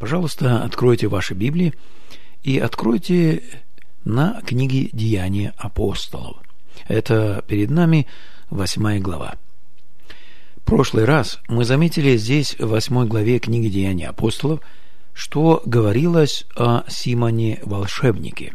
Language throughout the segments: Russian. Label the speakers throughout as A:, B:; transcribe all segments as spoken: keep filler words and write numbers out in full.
A: Пожалуйста, откройте ваши Библии и откройте на книге «Деяния апостолов». Это перед нами восьмая глава. В прошлый раз мы заметили здесь, в восьмой главе книги «Деяния апостолов», что говорилось о Симоне-волшебнике.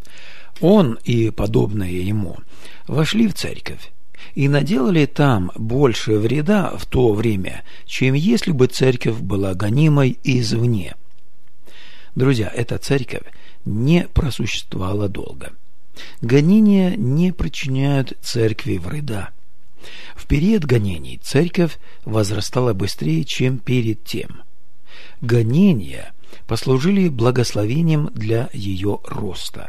A: Он и подобные ему вошли в церковь и наделали там больше вреда в то время, чем если бы церковь была гонимой извне. Друзья, эта церковь не просуществовала долго. Гонения не причиняют церкви вреда. В период гонений церковь возрастала быстрее, чем перед тем. Гонения послужили благословением для ее роста.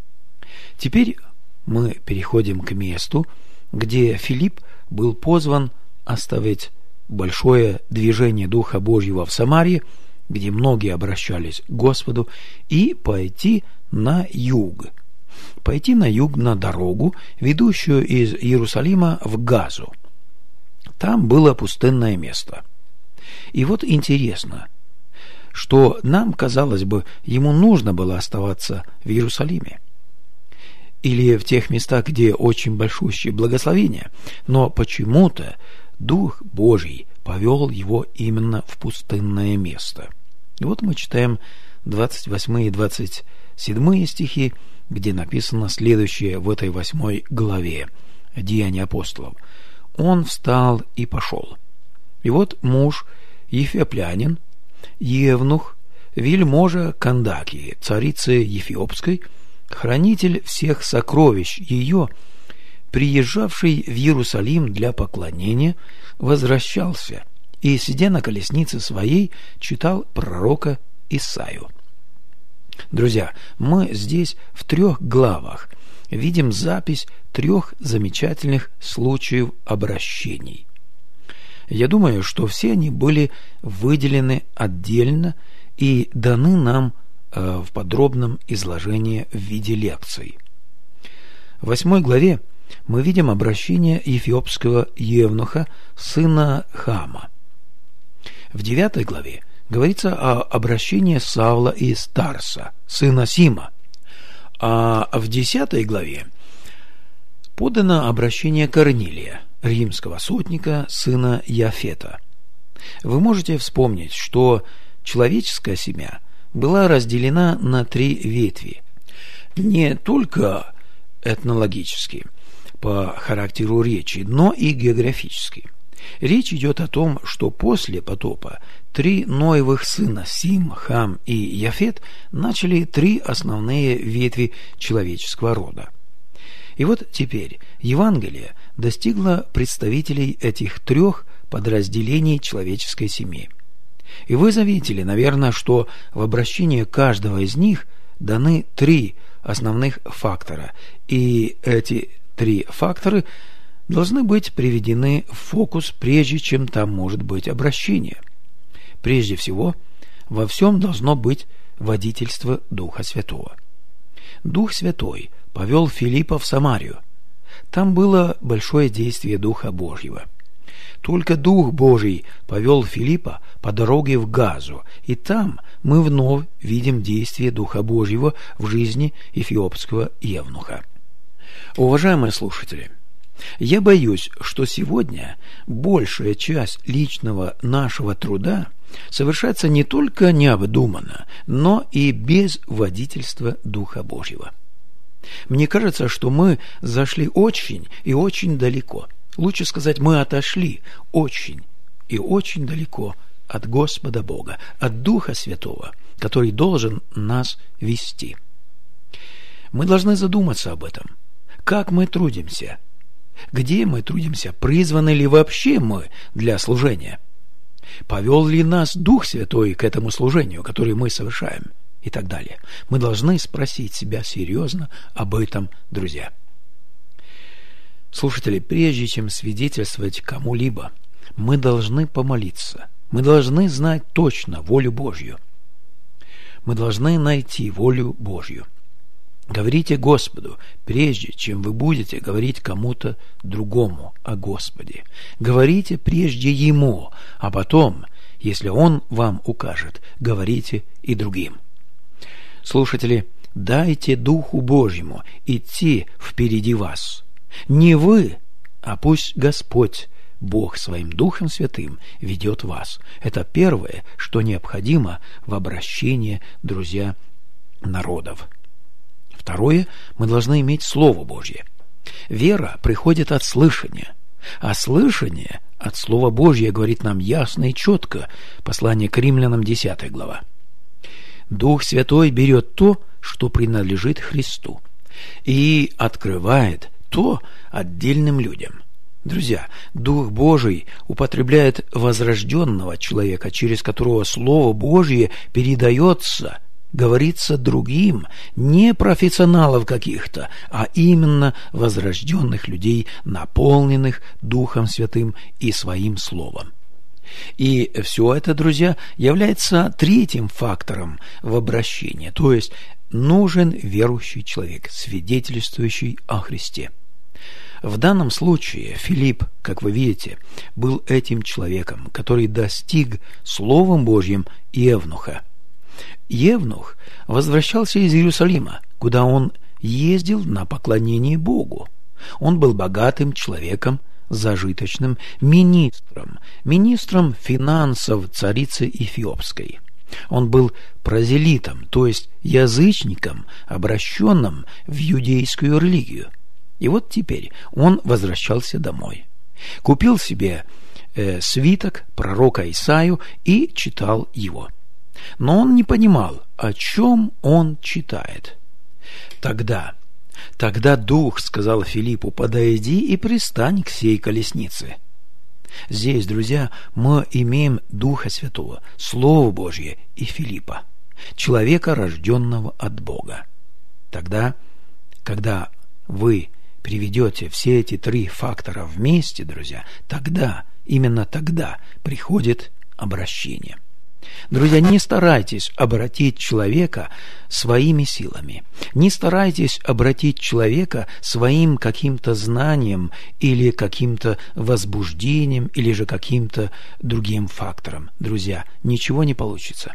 A: Теперь мы переходим к месту, где Филипп был позван оставить большое движение Духа Божьего в Самарии, где многие обращались к Господу, и пойти на юг. Пойти на юг на дорогу, ведущую из Иерусалима в Газу. Там было пустынное место. И вот интересно, что нам, казалось бы, ему нужно было оставаться в Иерусалиме или в тех местах, где очень большущее благословение, но почему-то Дух Божий повел его именно в пустынное место. И вот мы читаем двадцать восьмые и двадцать седьмые стихи, где написано следующее в этой восьмой главе «Деяния апостолов». «Он встал и пошел. И вот муж Ефиоплянин, евнух, вельможа Кандакии, царицы Ефиопской, хранитель всех сокровищ ее, приезжавший в Иерусалим для поклонения, возвращался и, сидя на колеснице своей, читал пророка Исаию». Друзья, мы здесь в трех главах видим запись трех замечательных случаев обращений. Я думаю, что все они были выделены отдельно и даны нам э, в подробном изложении в виде лекций. В восьмой главе мы видим обращение эфиопского евнуха, сына Хама. В девятой главе говорится о обращении Савла из Тарса, сына Сима. А в десятой главе подано обращение Корнилия, римского сотника, сына Яфета. Вы можете вспомнить, что человеческая семья была разделена на три ветви. Не только этнологически, по характеру речи, но и географически. Речь идет о том, что после потопа три Ноевых сына Сим, Хам и Яфет начали три основные ветви человеческого рода. И вот теперь Евангелие достигло представителей этих трех подразделений человеческой семьи. И вы заметили, наверное, что в обращении каждого из них даны три основных фактора, и эти три фактора должны быть приведены в фокус, прежде чем там может быть обращение. Прежде всего, во всем должно быть водительство Духа Святого. Дух Святой повел Филиппа в Самарию. Там было большое действие Духа Божьего. Только Дух Божий повел Филиппа по дороге в Газу, и там мы вновь видим действие Духа Божьего в жизни эфиопского евнуха. Уважаемые слушатели, я боюсь, что сегодня большая часть личного нашего труда совершается не только необдуманно, но и без водительства Духа Божьего. Мне кажется, что мы зашли очень и очень далеко. Лучше сказать, мы отошли очень и очень далеко от Господа Бога, от Духа Святого, который должен нас вести. Мы должны задуматься об этом. Как мы трудимся? Где мы трудимся? Призваны ли вообще мы для служения? Повел ли нас Дух Святой к этому служению, которое мы совершаем? И так далее. Мы должны спросить себя серьезно об этом, друзья. Слушатели, прежде чем свидетельствовать кому-либо, мы должны помолиться. Мы должны знать точно волю Божью. Мы должны найти волю Божью. Говорите Господу, прежде чем вы будете говорить кому-то другому о Господе. Говорите прежде Ему, а потом, Если Он вам укажет, говорите и другим. Слушатели, дайте Духу Божьему идти впереди вас. Не вы, а пусть Господь, Бог своим Духом Святым ведет вас. Это первое, что необходимо в обращении, друзья, народов. Второе, мы должны иметь Слово Божье. Вера приходит от слышания, а слышание от Слова Божьего говорит нам ясно и четко. Послание к Римлянам, десятая глава. Дух Святой берет то, что принадлежит Христу, и открывает то отдельным людям. Друзья, Дух Божий употребляет возрожденного человека, через которого Слово Божье передается, говорится другим, не профессионалов каких-то, а именно возрожденных людей, наполненных Духом Святым и Своим Словом. И все это, друзья, является третьим фактором в обращении, то есть нужен верующий человек, свидетельствующий о Христе. В данном случае Филипп, как вы видите, был этим человеком, который достиг Словом Божьим Евнуха. Евнух возвращался из Иерусалима, куда он ездил на поклонение Богу. Он был богатым человеком, зажиточным министром, министром финансов царицы Эфиопской. Он был прозелитом, то есть язычником, обращенным в иудейскую религию. И вот теперь он возвращался домой. Купил себе э, свиток пророка Исаию и читал его. Но он не понимал, о чем он читает. Тогда, тогда Дух сказал Филиппу: «Подойди и пристань к сей колеснице». Здесь, друзья, мы имеем Духа Святого, Слово Божье и Филиппа, человека, рожденного от Бога. Тогда, когда вы приведете все эти три фактора вместе, друзья, тогда, именно тогда приходит обращение. Друзья, не старайтесь обратить человека своими силами. Не старайтесь обратить человека своим каким-то знанием или каким-то возбуждением или же каким-то другим фактором. Друзья, ничего не получится.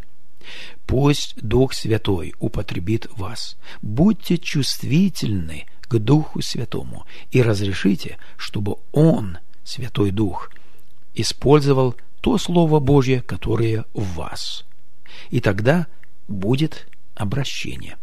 A: Пусть Дух Святой употребит вас. Будьте чувствительны к Духу Святому и разрешите, чтобы Он, Святой Дух, использовал то Слово Божье, которое в вас. И тогда будет обращение.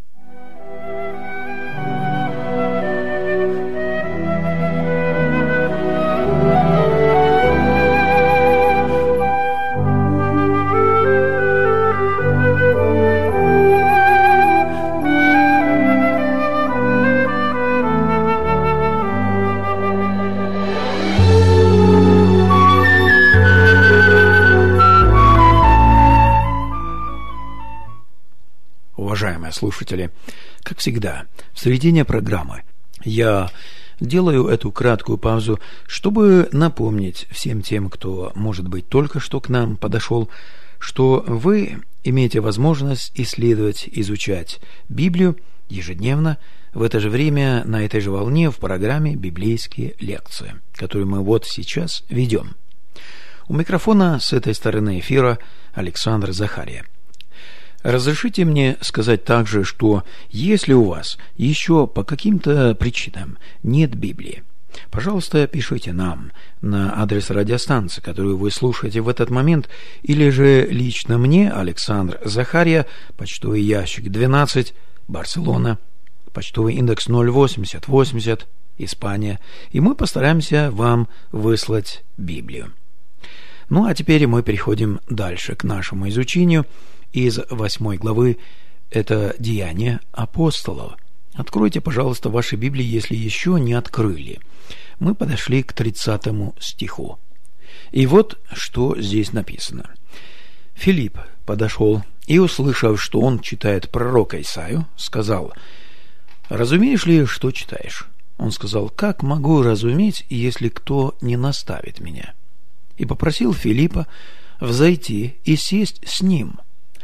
A: Уважаемые слушатели, как всегда, в середине программы я делаю эту краткую паузу, чтобы напомнить всем тем, кто, может быть, только что к нам подошел, что вы имеете возможность исследовать, изучать Библию ежедневно в это же время на этой же волне в программе «Библейские лекции», которую мы вот сейчас ведем. У микрофона с этой стороны эфира Александр Захария. Разрешите мне сказать также, что если у вас еще по каким-то причинам нет Библии, пожалуйста, пишите нам на адрес радиостанции, которую вы слушаете в этот момент, или же лично мне, Александр Захария, почтовый ящик двенадцать, Барселона, почтовый индекс ноль восемьдесят восемьдесят, Испания, и мы постараемся вам выслать Библию. Ну, а теперь мы переходим дальше к нашему изучению из восьмой главы, это Деяния апостолов. Откройте, пожалуйста, ваши Библии, если еще не открыли. Мы подошли к тридцатому стиху. И вот что здесь написано. Филипп подошел и, услышав, что он читает пророка Исаию, сказал: «Разумеешь ли, что читаешь?» Он сказал: «Как могу разуметь, если кто не наставит меня?» И попросил Филиппа взойти и сесть с ним.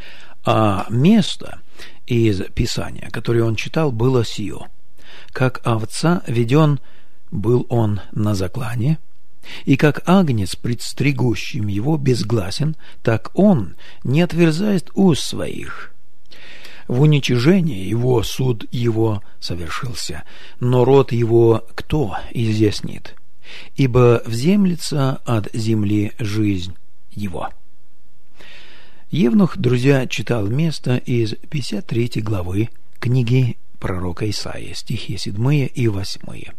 A: А место из Писания, которое он читал, было сие: «Как овца веден был он на заклане, И как агнец пред стригущим его безгласен, так он не отверзает уст своих. В уничижении его суд его совершился, но род его кто изъяснит? Ибо вземлется от земли жизнь его». Евнух, друзья, читал место из пятьдесят третьей главы книги пророка Исаии, стихи седьмые и восьмые.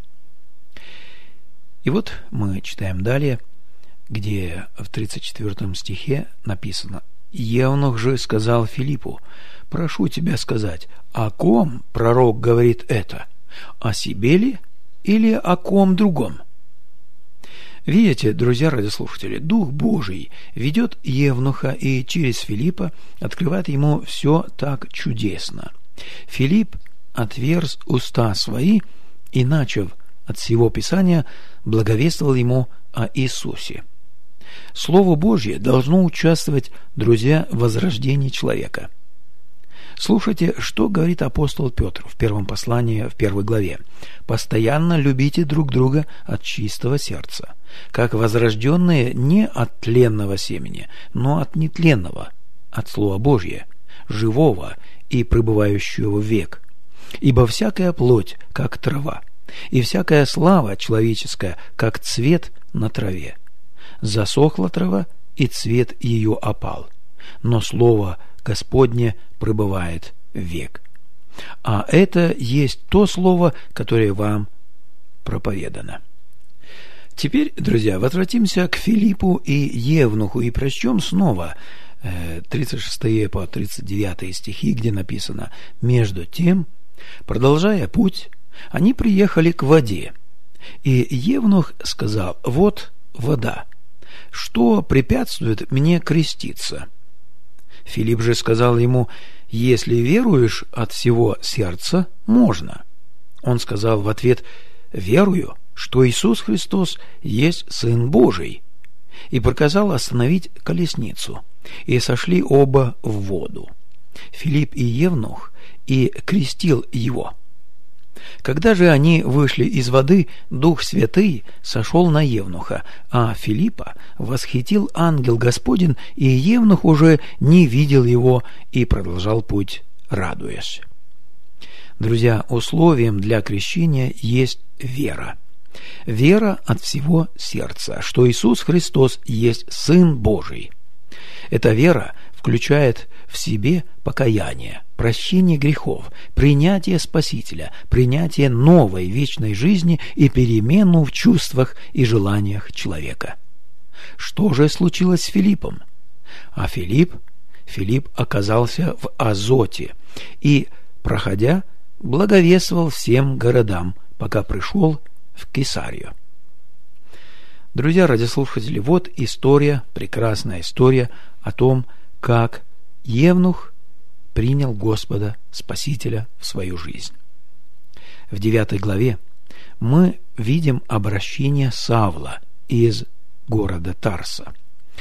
A: И вот мы читаем далее, где в тридцать четвёртом стихе написано: «Евнух же сказал Филиппу: прошу тебя сказать, о ком пророк говорит это? О себе ли или о ком другом?» Видите, друзья радиослушатели, Дух Божий ведет Евнуха и через Филиппа открывает ему все так чудесно. Филипп отверз уста свои и, начав от всего Писания, благовествовал ему о Иисусе. Слово Божье должно участвовать, друзья, в возрождении человека. Слушайте, что говорит апостол Петр в первом послании, в первой главе. «Постоянно любите друг друга от чистого сердца, как возрожденные не от тленного семени, но от нетленного, от Слова Божьего, живого и пребывающего век. Ибо всякая плоть, как трава, и всякая слава человеческая, как цвет на траве. Засохла трава, и цвет ее опал, но слово Господне пребывает век. А это есть то слово, которое вам проповедано». Теперь, друзья, возвратимся к Филиппу и Евнуху и прочтем снова тридцать шестые по тридцать девятые стихи, где написано: «Между тем, продолжая путь, они приехали к воде, и Евнух сказал: вот вода, что препятствует мне креститься? Филипп же сказал ему: если веруешь от всего сердца, можно. Он сказал в ответ: верую, что Иисус Христос есть Сын Божий, и приказал остановить колесницу, и сошли оба в воду, Филипп и Евнух, и крестил его. Когда же они вышли из воды, Дух Святый сошел на Евнуха, а Филиппа восхитил ангел Господень, и Евнух уже не видел его и продолжал путь, радуясь». Друзья, условием для крещения есть вера. Вера от всего сердца, что Иисус Христос есть Сын Божий. Эта вера включает в себе покаяние, прощение грехов, принятие Спасителя, принятие новой вечной жизни и перемену в чувствах и желаниях человека. Что же случилось с Филиппом? А Филипп, Филипп оказался в Азоте и, проходя, благовествовал всем городам, пока пришел в Кесарию. Друзья радиослушатели, вот история, прекрасная история о том, как Евнух принял Господа Спасителя в свою жизнь. В девятой главе мы видим обращение Савла из города Тарса.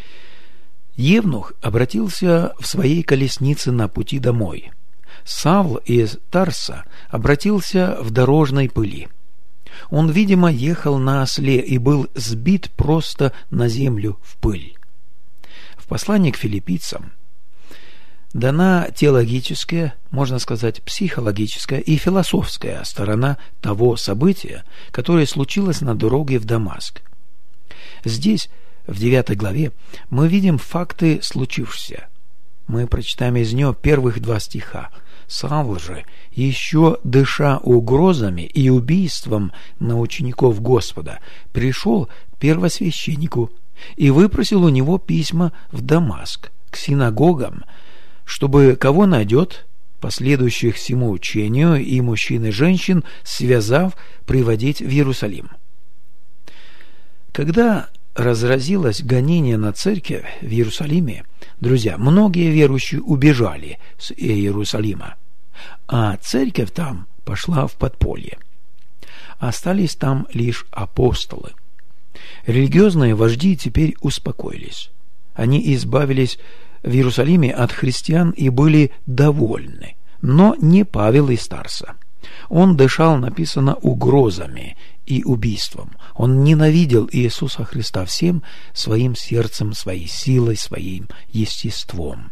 A: Евнух обратился в своей колеснице на пути домой. Савл из Тарса обратился в дорожной пыли. Он, видимо, ехал на осле и был сбит просто на землю в пыль. В послании к филиппийцам дана теологическая, можно сказать, психологическая и философская сторона того события, которое случилось на дороге в Дамаск. Здесь, в девятой главе, мы видим факты случившегося. Мы прочитаем из нее первых два стиха. «Савл же, еще дыша угрозами и убийством на учеников Господа, пришел к первосвященнику и выпросил у него письма в Дамаск, к синагогам, чтобы кого найдет, последующих всему учению, и мужчин и женщин, связав, приводить в Иерусалим». Когда разразилось гонение на церковь в Иерусалиме, друзья, многие верующие убежали с Иерусалима, а церковь там пошла в подполье. Остались там лишь апостолы. Религиозные вожди теперь успокоились. Они избавились в Иерусалиме от христиан и были довольны, но не Павел из Тарса. Он дышал, написано, угрозами и убийством. Он ненавидел Иисуса Христа всем своим сердцем, своей силой, своим естеством.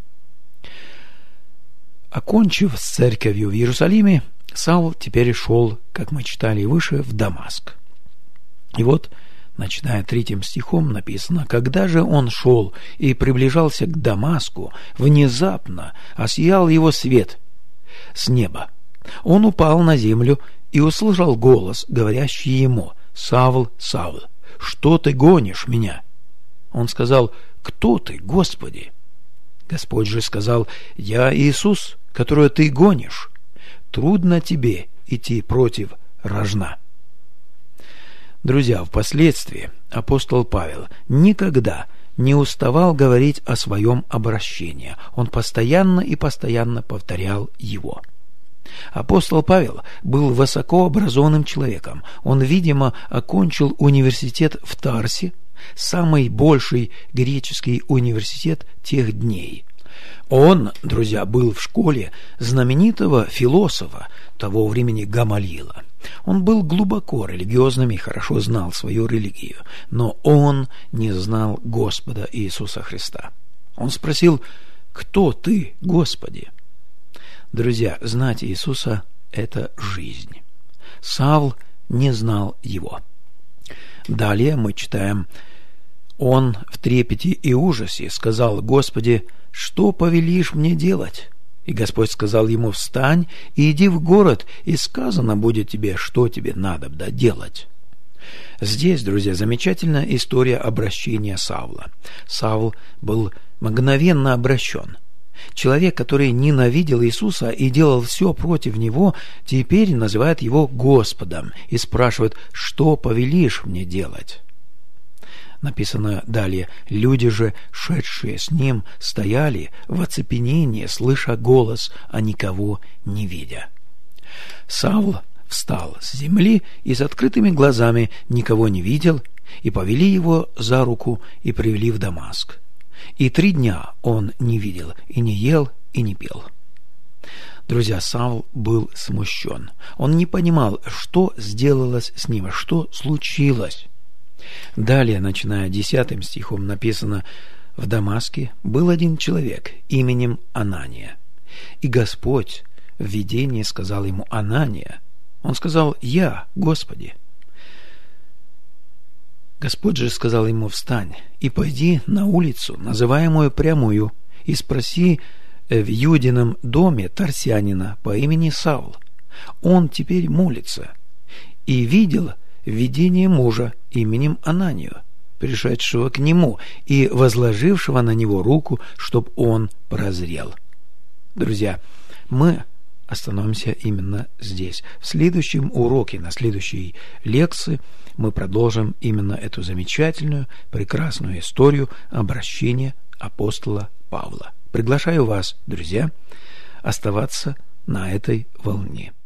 A: Окончив с церковью в Иерусалиме, Савл теперь шел, как мы читали выше, в Дамаск. И вот, начиная третьим стихом, написано: «Когда же он шел и приближался к Дамаску, внезапно осиял его свет с неба. Он упал на землю и услышал голос, говорящий ему: „Савл, Савл, что ты гонишь меня?“ Он сказал: „Кто ты, Господи?“ Господь же сказал: „Я Иисус, которого ты гонишь. Трудно тебе идти против рожна“». Друзья, впоследствии апостол Павел никогда не уставал говорить о своем обращении. Он постоянно и постоянно повторял его. Апостол Павел был высокообразованным человеком. Он, видимо, окончил университет в Тарсе, самый большой греческий университет тех дней. Он, друзья, был в школе знаменитого философа того времени Гамалиила. Он был глубоко религиозным и хорошо знал свою религию, но он не знал Господа Иисуса Христа. Он спросил: «Кто ты, Господи?» Друзья, знать Иисуса – это жизнь. Савл не знал его. Далее мы читаем: «Он в трепете и ужасе сказал: „Господи, что повелишь мне делать?“ И Господь сказал ему: „Встань и иди в город, и сказано будет тебе, что тебе надобно делать“». Здесь, друзья, замечательная история обращения Савла. Савл был мгновенно обращен. Человек, который ненавидел Иисуса и делал все против него, теперь называет его Господом и спрашивает: «Что повелишь мне делать?». Написано далее: «Люди же, шедшие с ним, стояли в оцепенении, слыша голос, а никого не видя». Савл встал с земли и с открытыми глазами никого не видел, и повели его за руку и привели в Дамаск. И три дня он не видел, и не ел, и не пил. Друзья, Савл был смущен. Он не понимал, что сделалось с ним, что случилось. Далее, начиная десятым стихом, написано: «В Дамаске был один человек именем Анания. И Господь в видении сказал ему: „Анания“. Он сказал: „Я, Господи“. Господь же сказал ему: „Встань и пойди на улицу, называемую Прямую, и спроси в Юдином доме тарсянина по имени Савл. Он теперь молится, и видел видение мужа именем Ананию, пришедшего к нему и возложившего на него руку, чтоб он прозрел“». Друзья, мы остановимся именно здесь. В следующем уроке, на следующей лекции мы продолжим именно эту замечательную, прекрасную историю обращения апостола Павла. Приглашаю вас, друзья, оставаться на этой волне.